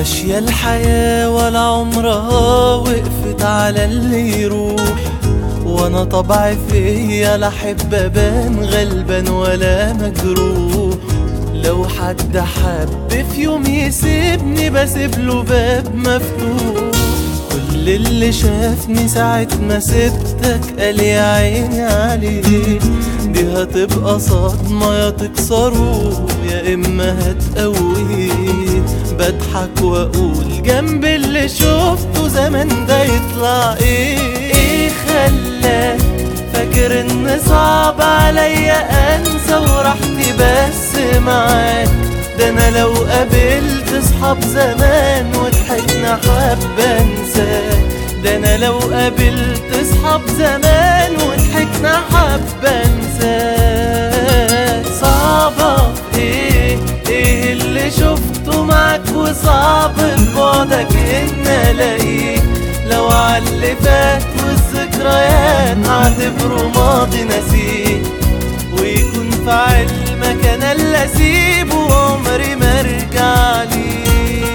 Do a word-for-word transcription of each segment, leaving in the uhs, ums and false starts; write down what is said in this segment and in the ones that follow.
ماشية الحياة ولا عمرها وقفت على اللي يروح، وانا طبعي فيا لا احب ابان غلبان ولا مجروح. لو حد حب في يوم يسيبني بسيبله باب مفتوح. كل اللي شافني ساعة ما سبتك قال يا عيني عليه، دي هتبقى صدمة يا تكسره يا اما هتقويه. بضحك واقول جنب اللي شفته زمان ده يطلع ايه. ايه خلاك فاكر ان صعب عليا انسى وراحتي بس معاك؟ ده انا لو قابلت صحاب زمان وضحكنا حابة انساك. ده انا لو قابلت صحاب زمان وضحكنا حابة انساك. صعبة ايه ايه اللي شفته معاك وصعب ببعدك ان الاقيك. لو عاللي فات والذكريات اعتبره ماضي نسيه، ويكون في علمك انا اللي اسيبه وعمري ما ارجع ليه.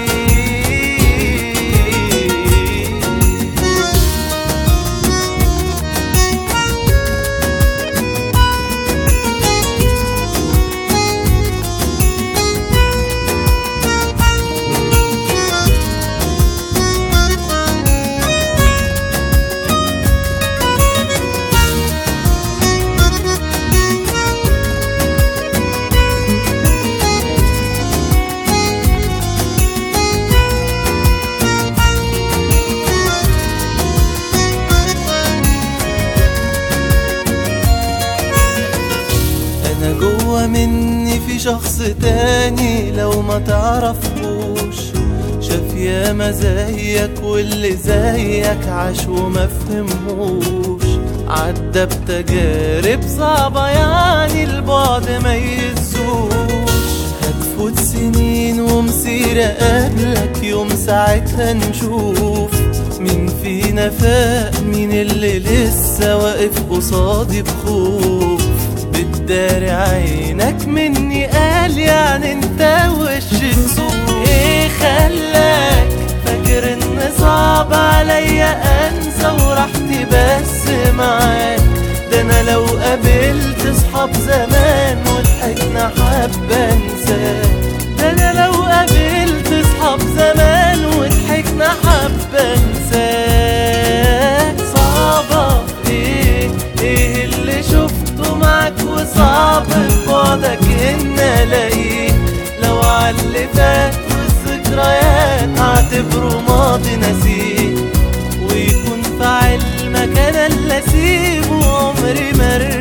جوا مني في شخص تاني لو ما تعرفوش، شاف ياما زيك واللي زيك عاش وما فهمهوش. عدى بتجارب صعبة يعني البعد ما يهزوش. هتفوت سنين ومسيرة قبلك يوم ساعتها نشوف مين فينا فاق مين اللي لسه واقف قصادي بخوف. بتداري عينك مني قال يعني انت وش تسوق. ايه خلاك فاكر ان صعب عليا انسى وراحتي بس معاك؟ ده انا لو قابلت صحاب زمان وضحكنا حابة انساك. ده انا لو قابلت صحاب زمان وضحكنا حابة انساك. صعبة ايه ايه اللي شفته معاك وصعب ببعدك ان الاقيك. لو عاللي فات والذكريات اعتبره ماضي نسيه، ويكون في علمك انا اللي اسيبه وعمري ما